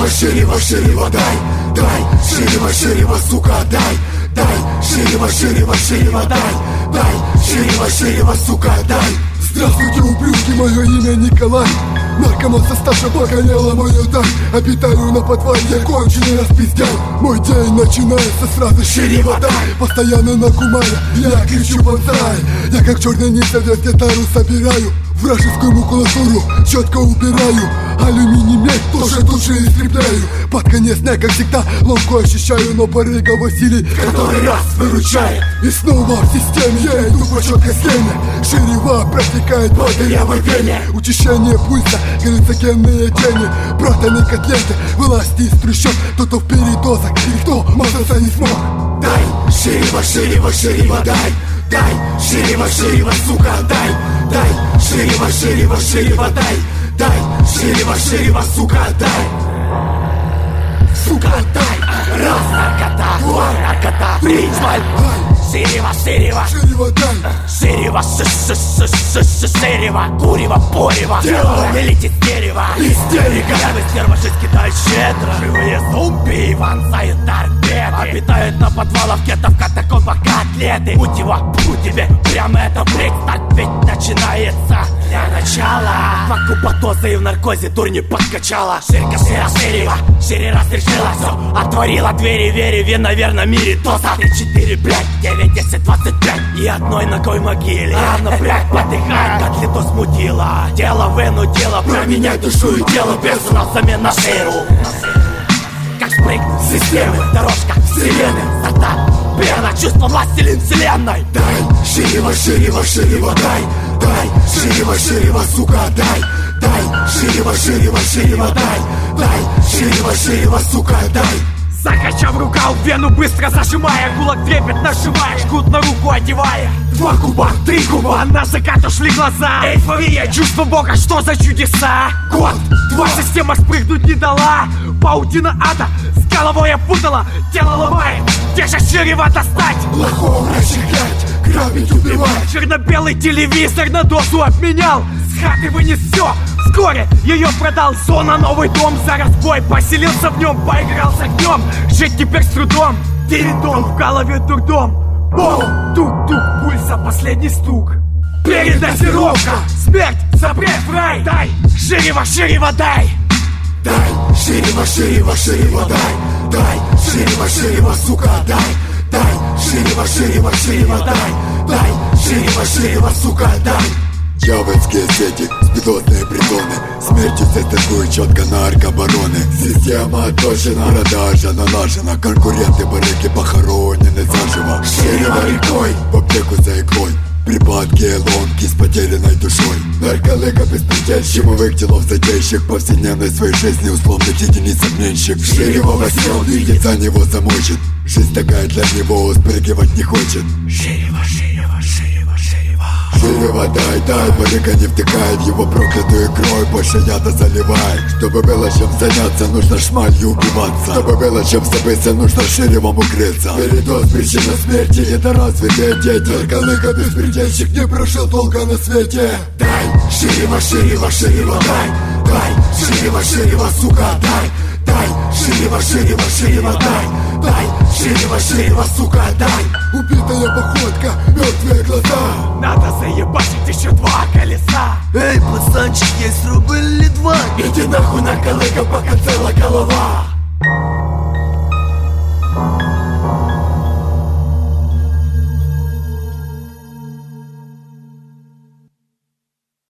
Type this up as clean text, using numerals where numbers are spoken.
ширево, ширево, дай, дай, ширево, ширево, сука, дай, дай, ширево, ширево, ширево, дай, дай, ширево, ширево, сука, дай. Здравствуйте, ублюдки, мое имя Николай. Наркоман со стажа погоняла мою даль. Обитаю на подвале, конченый распиздяй. Мой день начинается сразу ширево, дай. Постоянно на кумаре, я кричу бонсай. Я как черный нитовец гитару собираю, вражескую макулатуру четко убираю. Алюминий медь тоже тут же истребляю. Под конец дня, как всегда, ломку ощущаю, но барыга Василий который раз выручает. и снова в системе я иду по четкой схеме. Ширева протекает по дырявой вене. Учащение пульса, галлюциногенные тени, братаны котлеты, власти из трущоб. Кто-то в передозах и кто мазаться не смог. Дай, ширево, ширево, ширево, дай, дай, ширево, ширево, сука, дай, дай, ширево, ширево, ширево, дай, дай, ширево, ширево, сука, дай. Сука, дай. Раз, наркота, два, наркота, три, ширево, ширево, Ширево, дай. ширево, ширево, курево, порево, не летит дерево, истерика. Первый стерва жизнь кидает щедро. Живые зомби вонзают торпеды, обитают на подвалах гетто, в катакомбах котлеты. Будь его, будь тебе, прямо это брейк-старт ведь начинается. Для начала покупатоза и в наркозе дурь не подкачала. Ширка, ширево, шире разрешила все, отворила двери, вери, наверное, мире доза. 3, 4, блядь, 9, 10, 25 и одной ногой в могиле. Рано, блядь, подыхает, как лето смутило. Тело вынудило променять душу и тело без замена ширу. Как спрыгнуть с системы, дорожка вселенной, стартап, пена, чувство властелин вселенной. Дай, ширево, ширево, ширево, дай, дай, ширево, ширево, сука, дай, дай, ширево, ширево, ширево, дай, дай, ширево, ширево, сука, дай. Закачав рука в вену, быстро зажимая, кулак трепет нажимая, жгут на руку одевая. 2 куба, 3 куба, На закат ушли глаза. эйфория, Чувство Бога, что за чудеса? год, 2, Система спрыгнуть не дала. Паутина ада с головой опутала. Тело ломает, где же ширево достать? плохого расчехлять, грабить, убивать. Черно-белый телевизор на дозу обменял. С хаты вынес все, вскоре ее продал. Зона, новый дом, за разбой, поселился в нем, поиграл с огнем. Жить теперь с трудом, передом, в голове дурдом. Бом, тук-тук, пульса, последний стук. Передозировка, смерть, запрет в рай. Дай, ширево, ширево, дай. Дай, ширево, ширево, ширево, дай, дай, ширево, ширево, сука, дай, дай, ширево, ширево, ширево, дай, дай, ширево, ширево, сука, дай. Дьявольские сети, спидотные притоны, смертью состыкуют четко наркобароны. Система отточена, продажа налажена, конкуренты барыги похоронены заживо. Ширево рекой, В аптеку за иглой, припадки ломки с потерянной душой. Нарколыга беспредельщик, делов затейщик, повседневной своей жизни условных единиц обменщик. ширево во сне увидит, За него замочит, жизнь такая для него, спрыгивать не хочет. ширево, ширево, ширево, ширево. Ширево, дай, дай, барыга не втыкай в его проклятую кровь, больше яда заливай. Чтобы было чем заняться, нужно шмалью убиваться. Чтобы было чем забыться, нужно ширевом укрыться. Передоз, причина смерти, это развитые дети. Нарколыга беспредельщик не прожил долго на свете. Дай, ширево, ширево, ширево, дай, дай, ширево, ширево, сука, дай, дай, ширево, ширево, ширево, дай, дай, ширево, ширево, сука, дай. Убитая походка, мертвые глаза. Надо заебашить еще 2 колеса. Эй, пацанчик, есть рубль или 2? Иди нахуй, нарколыга, пока цела голова.